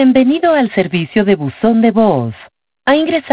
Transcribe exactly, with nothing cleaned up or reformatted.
Bienvenido al servicio de buzón de voz. Ha ingresado